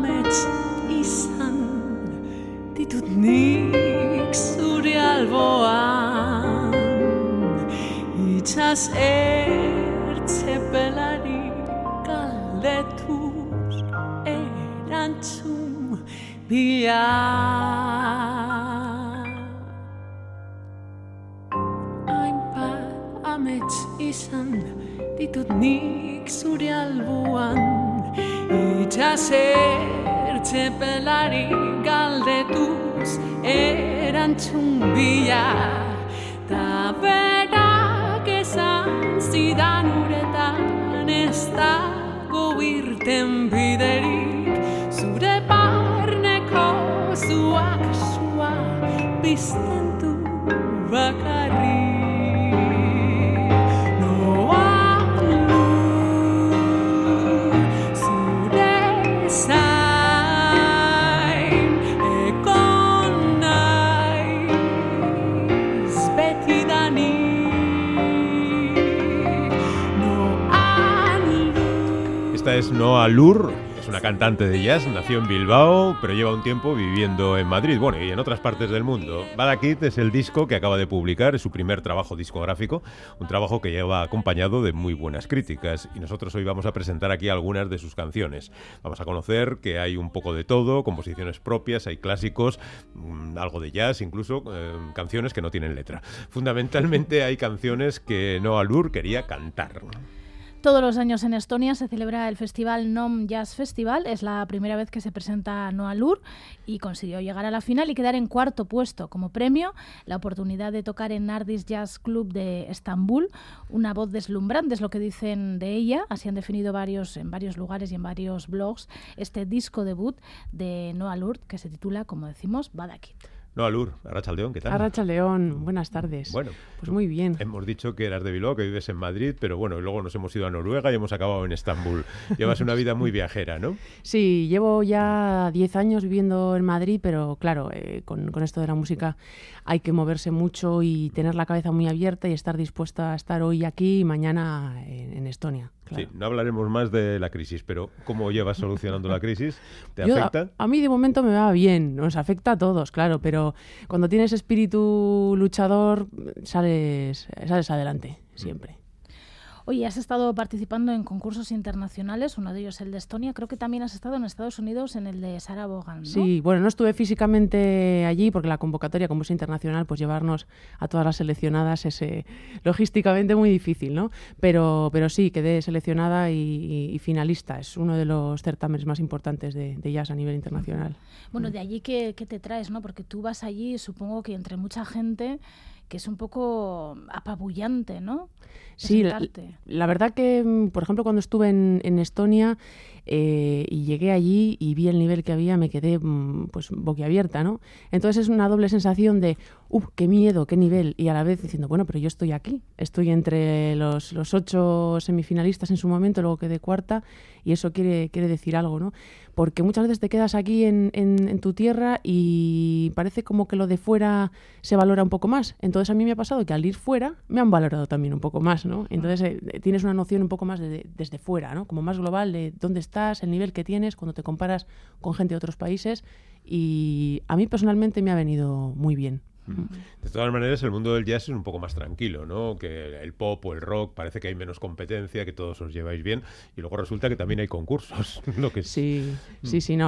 amets izan ditut nik zure alboan, itxas ertzepelari galdetuz erantzun bila. Hainbat amets izan ditut nik zure alboan, itxas ertzepelari galdetuz erantzun bila. Ta berak esan zidan uretan ez dago irten biderik, zure barneko zuak sua bizten du bakarrik. Esta es Noa Lur, es una cantante de jazz, nació en Bilbao, pero lleva un tiempo viviendo en Madrid, bueno, y en otras partes del mundo. Badakit es el disco que acaba de publicar, es su primer trabajo discográfico, un trabajo que lleva acompañado de muy buenas críticas, y nosotros hoy vamos a presentar aquí algunas de sus canciones. Vamos a conocer que hay un poco de todo, composiciones propias, hay clásicos, algo de jazz, incluso canciones que no tienen letra. Fundamentalmente hay canciones que Noa Lur quería cantar. Todos los años en Estonia se celebra el festival NOM Jazz Festival. Es la primera vez que se presenta Noa Lur y consiguió llegar a la final y quedar en cuarto puesto. Como premio, la oportunidad de tocar en Nardis Jazz Club de Estambul. Una voz deslumbrante es lo que dicen de ella. Así han definido en varios lugares y en varios blogs este disco debut de Noa Lur, que se titula, como decimos, Badakit. Noa Lur, Arratsaldeon, ¿qué tal? Arratsaldeon, buenas tardes. Bueno, pues muy bien. Hemos dicho que eras de Bilbao, que vives en Madrid, pero bueno, luego nos hemos ido a Noruega y hemos acabado en Estambul. Llevas una vida muy viajera, ¿no? Sí, llevo ya 10 años viviendo en Madrid, pero claro, con esto de la música hay que moverse mucho y tener la cabeza muy abierta y estar dispuesta a estar hoy aquí y mañana en Estonia. Claro. Sí, no hablaremos más de la crisis, pero ¿cómo llevas solucionando la crisis? ¿Te afecta? A mí de momento me va bien, nos afecta a todos, claro, pero cuando tienes espíritu luchador sales adelante, siempre. Oye, has estado participando en concursos internacionales, uno de ellos el de Estonia. Creo que también has estado en Estados Unidos en el de Sarah Vaughan, ¿no? Sí, bueno, no estuve físicamente allí porque la convocatoria, como es internacional, pues llevarnos a todas las seleccionadas es logísticamente muy difícil, ¿no? Pero sí, quedé seleccionada y finalista. Es uno de los certámenes más importantes de jazz a nivel internacional. Bueno, de allí, ¿qué te traes, no? Porque tú vas allí, supongo que entre mucha gente, que es un poco apabullante, ¿no? Sí, la verdad que, por ejemplo, cuando estuve en Estonia y llegué allí y vi el nivel que había, me quedé pues boquiabierta, ¿no? Entonces es una doble sensación de, qué miedo, qué nivel, y a la vez diciendo, bueno, pero yo estoy aquí, estoy entre los 8 semifinalistas en su momento, luego quedé cuarta, y eso quiere decir algo, ¿no? Porque muchas veces te quedas aquí en tu tierra y parece como que lo de fuera se valora un poco más. Entonces a mí me ha pasado que al ir fuera me han valorado también un poco más, ¿no? Entonces tienes una noción un poco más desde fuera, ¿no? Como más global de dónde estás, el nivel que tienes cuando te comparas con gente de otros países, y a mí personalmente me ha venido muy bien. De todas maneras, el mundo del jazz es un poco más tranquilo, ¿no? Que el pop o el rock parece que hay menos competencia, que todos os lleváis bien, y luego resulta que también hay concursos. Lo que sí, no.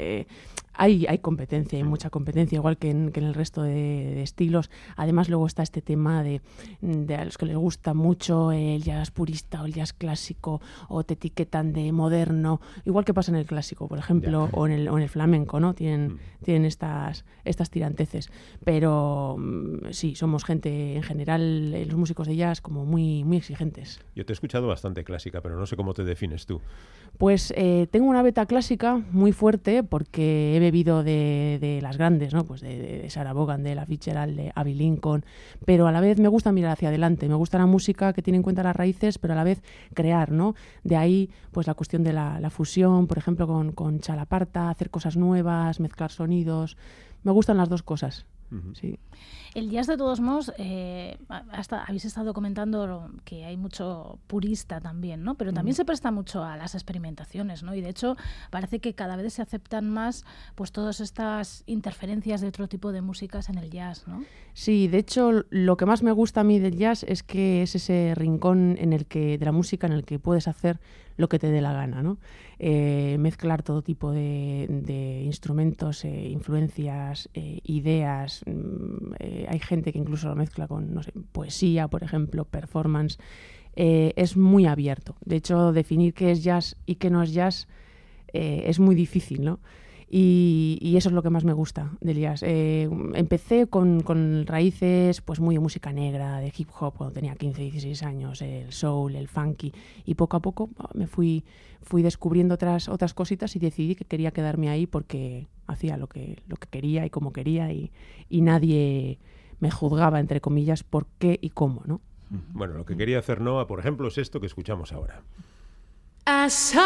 Hay competencia, hay mucha competencia, igual que en el resto de estilos. Además, luego está este tema de a los que les gusta mucho el jazz purista o el jazz clásico, o te etiquetan de moderno, igual que pasa en el clásico, por ejemplo, o en el flamenco, ¿no? Tienen estas tiranteces. Pero sí, somos gente en general, los músicos de jazz, como muy, muy exigentes. Yo te he escuchado bastante clásica, pero no sé cómo te defines tú. Pues tengo una beta clásica muy fuerte porque he bebido de las grandes, ¿no? Pues de Sarah Vaughan, de Ella Fitzgerald, de Abbey Lincoln, pero a la vez me gusta mirar hacia adelante, me gusta la música que tiene en cuenta las raíces, pero a la vez crear, ¿no? De ahí pues la cuestión de la fusión, por ejemplo, con Chalaparta, hacer cosas nuevas, mezclar sonidos. Me gustan las dos cosas. Sí. El jazz, de todos modos, habéis estado comentando que hay mucho purista también, ¿no? Pero también se presta mucho a las experimentaciones, ¿no? Y de hecho parece que cada vez se aceptan más pues todas estas interferencias de otro tipo de músicas en el jazz, ¿no? Sí, de hecho lo que más me gusta a mí del jazz es que es ese rincón de la música en el que puedes hacer lo que te dé la gana, ¿no? Mezclar todo tipo de instrumentos, influencias, ideas. Hay gente que incluso lo mezcla con, no sé, poesía, por ejemplo, performance. Es muy abierto. De hecho, definir qué es jazz y qué no es jazz es muy difícil, ¿no? Y eso es lo que más me gusta del jazz. Empecé con raíces pues muy de música negra, de hip hop, cuando tenía 15, 16 años, el soul, el funky, y poco a poco me fui descubriendo otras cositas y decidí que quería quedarme ahí porque hacía lo que quería y como quería y nadie me juzgaba, entre comillas, por qué y cómo, ¿no? Bueno, lo que quería hacer Noa, por ejemplo, es esto que escuchamos ahora. A song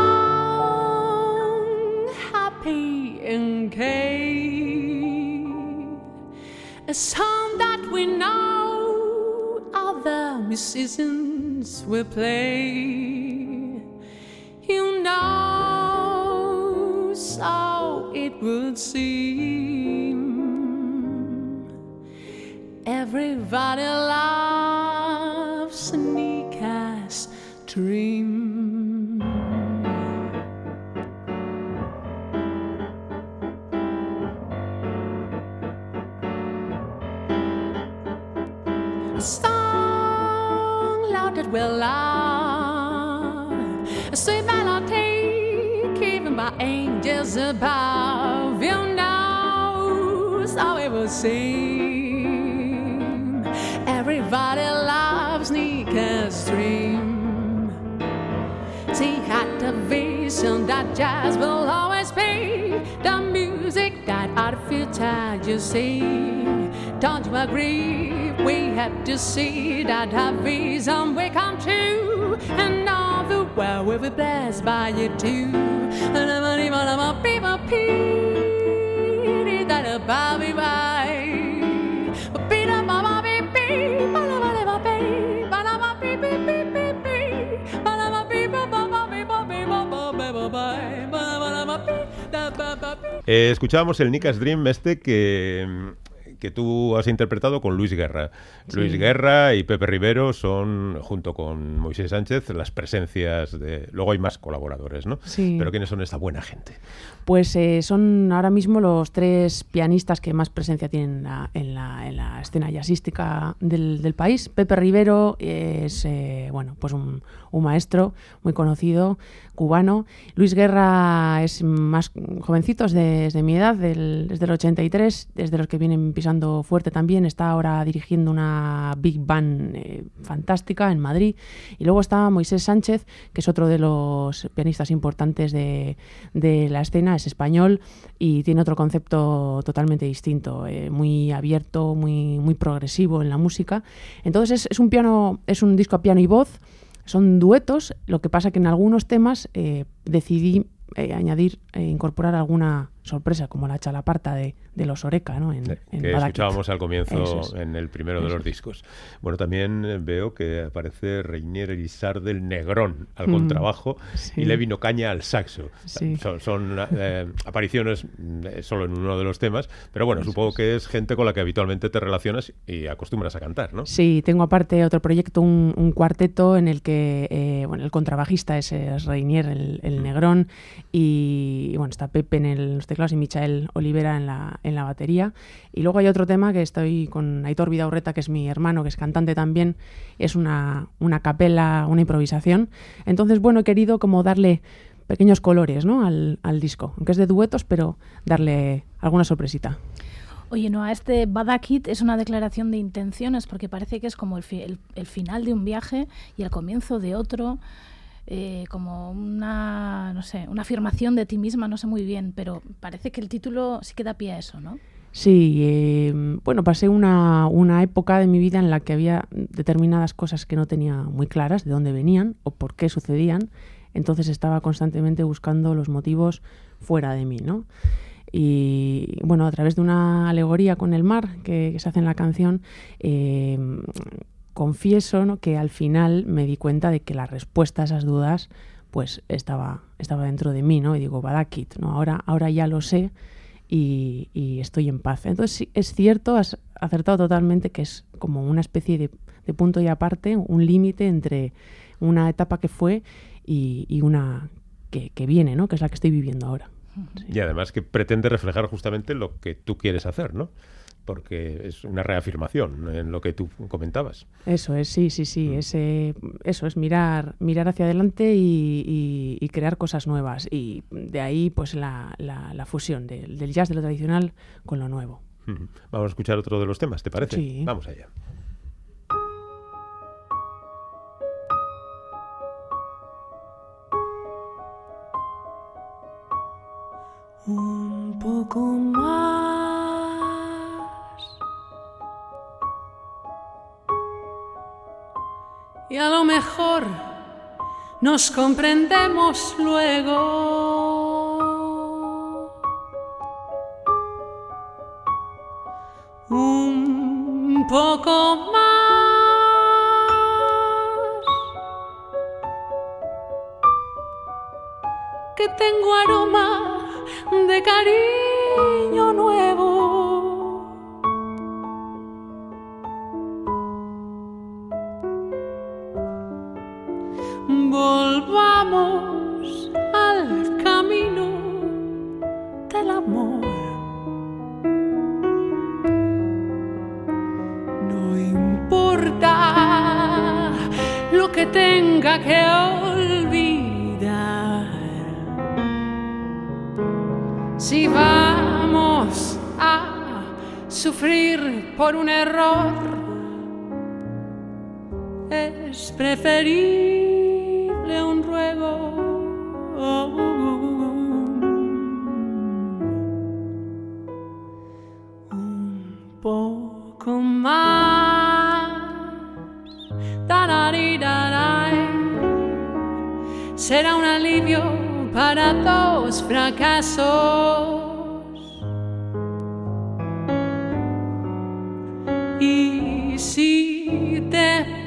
happy and gay, a song that we know other musicians will play. You know, so it would seem everybody loves Nika's dream. A song lauded will love, a sweet melody given by angels above. You know, so it will seem everybody loves Nika's dream. She had the vision that jazz will always be the music that our future you see. Don't you agree? We have to see that our vision will come true, and all the world will be blessed by you too. Escuchábamos el Nika's Dream que tú has interpretado con Luis Guerra. Sí. Luis Guerra y Pepe Rivero son, junto con Moisés Sánchez, las presencias de... Luego hay más colaboradores, ¿no? Sí. Pero ¿quiénes son esta buena gente? Pues son ahora mismo los 3 pianistas que más presencia tienen en la escena jazzística del país. Pepe Rivero es pues un maestro muy conocido, cubano. Luis Guerra es más jovencito, desde mi edad, desde el 83, desde los que vienen pisando fuerte también. Está ahora dirigiendo una big band fantástica en Madrid. Y luego está Moisés Sánchez, que es otro de los pianistas importantes de la escena. Es español y tiene otro concepto totalmente distinto, muy abierto, muy progresivo en la música. Entonces es un disco a piano y voz. Son duetos, lo que pasa que en algunos temas decidí incorporar alguna sorpresa, como la chalaparta de los Oreca, ¿no? Que escuchábamos al comienzo en el primero de los discos. Bueno, también veo que aparece Reinier Elisard del Negrón al contrabajo y Levi Ocaña al saxo. Sí. Son apariciones solo en uno de los temas, pero bueno, supongo que es gente con la que habitualmente te relacionas y acostumbras a cantar, ¿no? Sí, tengo aparte otro proyecto, un cuarteto en el que el contrabajista es Reinier el Negrón y bueno, está Pepe en los teclados y Michael Olivera en la batería. Y luego hay otro tema que estoy con Aitor Vidaurreta, que es mi hermano, que es cantante también. Es una capela, una improvisación. Entonces, bueno, he querido como darle pequeños colores, ¿no? al disco, aunque es de duetos, pero darle alguna sorpresita. Oye, Noa, este Badakit es una declaración de intenciones, porque parece que es como el final de un viaje y el comienzo de otro. Como una afirmación de ti misma, no sé muy bien, pero parece que el título sí que da pie a eso, ¿no? Sí, pasé una época de mi vida en la que había determinadas cosas que no tenía muy claras de dónde venían o por qué sucedían, entonces estaba constantemente buscando los motivos fuera de mí, ¿no? Y bueno, a través de una alegoría con el mar que se hace en la canción, confieso, ¿no?, que al final me di cuenta de que la respuesta a esas dudas pues estaba dentro de mí, ¿no? Y digo, badakit, ¿no? Ahora ya lo sé y estoy en paz. Entonces sí, es cierto, has acertado totalmente, que es como una especie de punto y aparte, un límite entre una etapa que fue y una que viene, ¿no?, que es la que estoy viviendo ahora. Sí. Y además que pretende reflejar justamente lo que tú quieres hacer, ¿no? Porque es una reafirmación en lo que tú comentabas. Eso es, sí. Eso es mirar hacia adelante y crear cosas nuevas. Y de ahí pues la fusión del jazz, de lo tradicional, con lo nuevo. Vamos a escuchar otro de los temas, ¿te parece? Sí. Vamos allá. Un poco más y a lo mejor nos comprendemos luego. Un poco más que tengo aroma de cariño nuevo. Volvamos al camino del amor. No importa lo que tenga que olvidar. Si vamos a sufrir por un error, es preferible un ruego. Un poco más. Será un alivio para dos fracasos. Y si te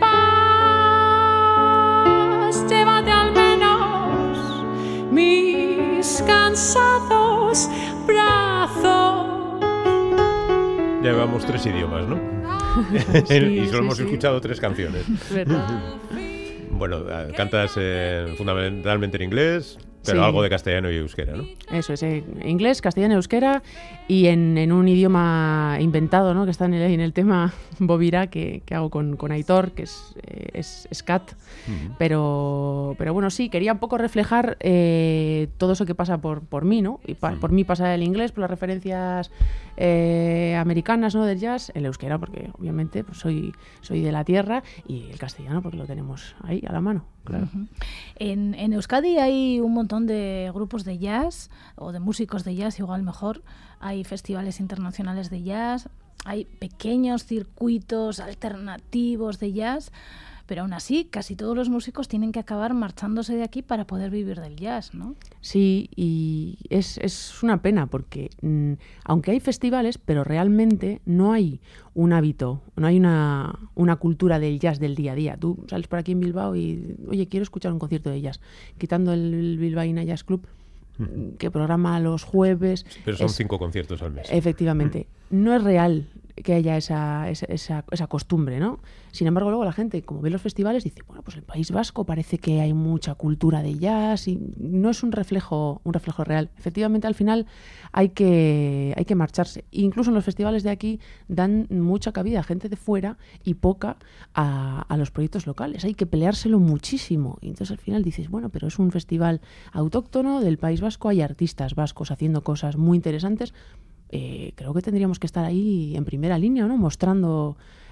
vas, llévate al menos mis cansados brazos. Ya llevamos 3 idiomas, ¿no? Y solo hemos escuchado 3 canciones. ¿Verdad? Bueno, cantas fundamentalmente en inglés, pero Sí. algo de castellano y euskera, ¿no? Eso es, inglés, castellano, euskera y en un idioma inventado, ¿no?, que está en el tema Bobira que hago con Aitor, que es scat. Pero bueno, sí, quería un poco reflejar todo eso que pasa por mí, ¿no? Y por mí pasa el inglés, por las referencias americanas, ¿no?, del jazz, el euskera porque obviamente pues soy de la tierra, y el castellano porque lo tenemos ahí a la mano, claro. Uh-huh. En Euskadi hay un montón de grupos de jazz o de músicos de jazz, igual mejor. Hay festivales internacionales de jazz, hay pequeños circuitos alternativos de jazz, pero aún así casi todos los músicos tienen que acabar marchándose de aquí para poder vivir del jazz, ¿no? Sí, y es una pena porque aunque hay festivales, pero realmente no hay un hábito, no hay una cultura del jazz del día a día. Tú sales por aquí en Bilbao y, oye, quiero escuchar un concierto de jazz, quitando el Bilbaína Jazz Club, que programa los jueves. Pero son 5 conciertos al mes. Efectivamente. No es real que haya esa costumbre, ¿no? Sin embargo, luego la gente, como ve los festivales, dice, bueno, pues el País Vasco parece que hay mucha cultura de jazz, y no es un reflejo real. Efectivamente, al final hay que marcharse. Incluso en los festivales de aquí dan mucha cabida a gente de fuera y poca a los proyectos locales. Hay que peleárselo muchísimo. Y entonces al final dices, bueno, pero es un festival autóctono del País Vasco, hay artistas vascos haciendo cosas muy interesantes. Creo que tendríamos que estar ahí en primera línea, ¿no?, mostrando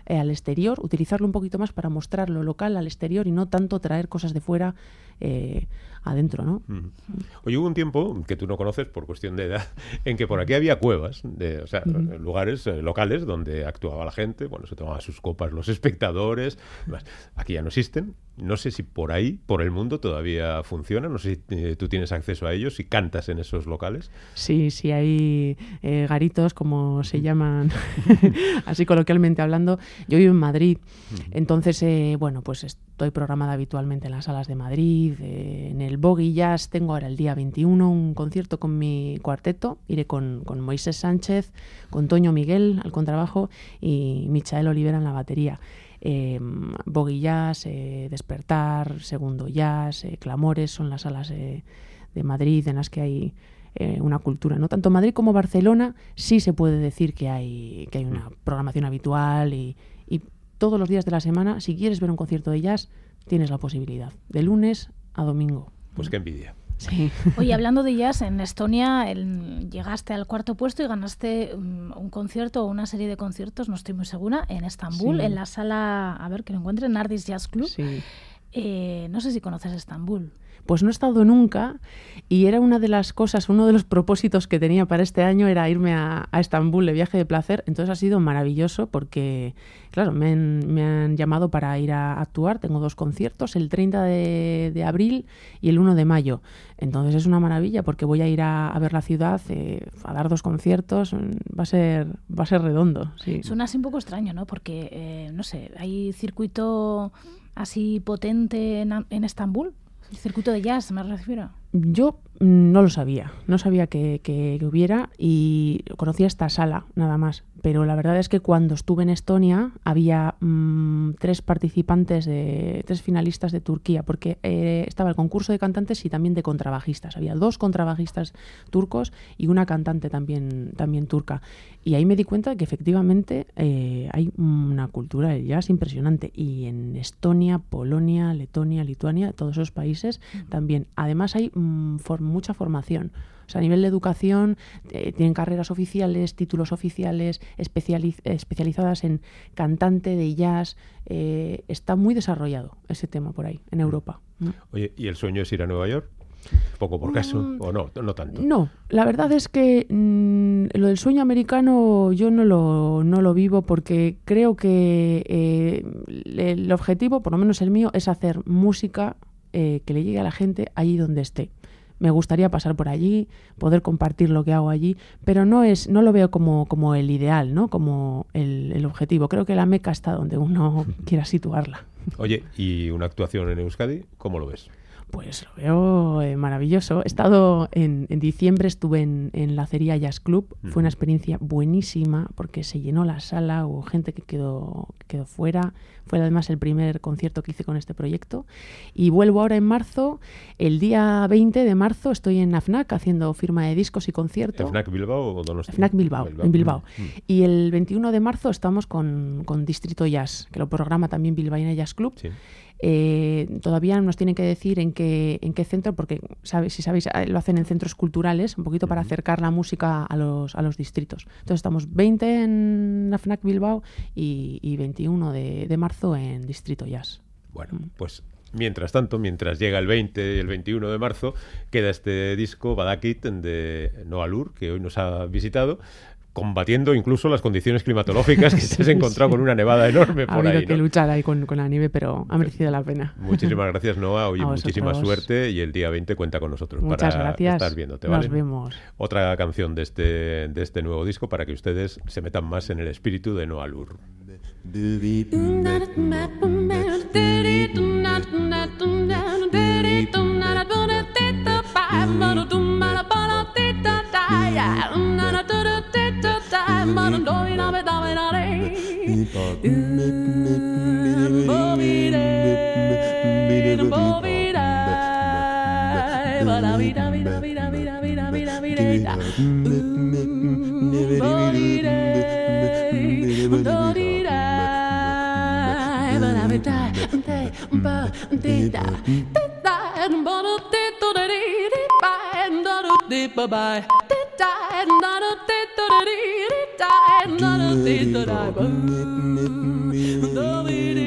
al exterior, utilizarlo un poquito más para mostrar lo local al exterior y no tanto traer cosas de fuera adentro, ¿no? Oye, hubo un tiempo que tú no conoces por cuestión de edad, en que por aquí había cuevas, lugares locales donde actuaba la gente, bueno, se tomaban sus copas los espectadores, demás. Aquí ya no existen. No sé si por ahí, por el mundo, todavía funciona. No sé si tú tienes acceso a ellos, si cantas en esos locales. Sí, hay garitos, como se llaman, así coloquialmente hablando. Yo vivo en Madrid, entonces, pues estoy programada habitualmente en las salas de Madrid. En el Boggy Jazz tengo ahora el día 21 un concierto con mi cuarteto. Iré con Moisés Sánchez, con Toño Miguel al contrabajo y Michael Olivera en la batería. Boggy Jazz, Despertar, Segundo Jazz, Clamores son las salas de Madrid en las que hay una cultura, ¿no? Tanto Madrid como Barcelona sí se puede decir que hay una programación habitual y todos los días de la semana, si quieres ver un concierto de jazz, tienes la posibilidad, de lunes a domingo. Pues qué envidia. Sí. Oye, hablando de jazz, en Estonia llegaste al 4.º puesto y ganaste un concierto o una serie de conciertos, no estoy muy segura, en Estambul, en la sala, a ver que lo encuentre, Nardis Jazz Club. Sí. No sé si conoces Estambul. Pues no he estado nunca y era una de las cosas, uno de los propósitos que tenía para este año era irme a Estambul de viaje de placer. Entonces ha sido maravilloso porque, claro, me han llamado para ir a actuar. Tengo 2 conciertos, el 30 de abril y el 1 de mayo. Entonces es una maravilla porque voy a ir a ver la ciudad, a dar 2 conciertos. Va a ser redondo. Sí. Suena así un poco extraño, ¿no? Porque, no sé, hay circuito así potente en Estambul. El circuito de jazz, me refiero. Yo no lo sabía, no sabía que hubiera y conocía esta sala nada más, pero la verdad es que cuando estuve en Estonia había 3 participantes, 3 finalistas de Turquía, porque estaba el concurso de cantantes y también de contrabajistas. Había 2 contrabajistas turcos y una cantante también turca. Y ahí me di cuenta de que efectivamente hay una cultura del jazz impresionante. Y en Estonia, Polonia, Letonia, Lituania, todos esos países también. Además hay mucha formación. O sea, a nivel de educación tienen carreras oficiales, títulos oficiales, especializadas en cantante de jazz. Está muy desarrollado ese tema por ahí, en Europa. Oye, ¿y el sueño es ir a Nueva York? ¿Poco por caso? ¿O no tanto? No, la verdad es que lo del sueño americano yo no lo vivo porque creo que el objetivo, por lo menos el mío, es hacer música que le llegue a la gente allí donde esté. Me gustaría pasar por allí, poder compartir lo que hago allí, pero no lo veo como el ideal, ¿no? Como el objetivo. Creo que la meca está donde uno quiera situarla. Oye, ¿y una actuación en Euskadi? ¿Cómo lo ves? Pues lo veo maravilloso. He estado en diciembre, estuve en la Acería Jazz Club. Fue una experiencia buenísima porque se llenó la sala, hubo gente que quedó fuera. Fue además el primer concierto que hice con este proyecto. Y vuelvo ahora en marzo. El día 20 de marzo estoy en AFNAC haciendo firma de discos y concierto. ¿AFNAC Bilbao o Donostia? AFNAC Bilbao, en Bilbao. Y el 21 de marzo estamos con Distrito Jazz, que lo programa también Bilbaína Jazz Club. Sí. Todavía nos tienen que decir en qué centro, porque si sabéis, lo hacen en centros culturales, un poquito para acercar la música a los distritos. Entonces estamos 20 en la FNAC Bilbao y 21 de marzo en Distrito Jazz. Bueno, pues mientras tanto, mientras llega el 20 y el 21 de marzo, queda este disco Badakit de Noa Lur, que hoy nos ha visitado, combatiendo incluso las condiciones climatológicas, que te has encontrado con una nevada enorme por ahí. Ha habido que luchar ahí con la nieve, pero ha merecido la pena. Muchísimas gracias, Noa. Oye, muchísima suerte y el día 20 cuenta con nosotros. Muchas para gracias. Estar viéndote, ¿vale? Nos vemos. Otra canción de este nuevo disco para que ustedes se metan más en el espíritu de Noa Lur. Bye. da da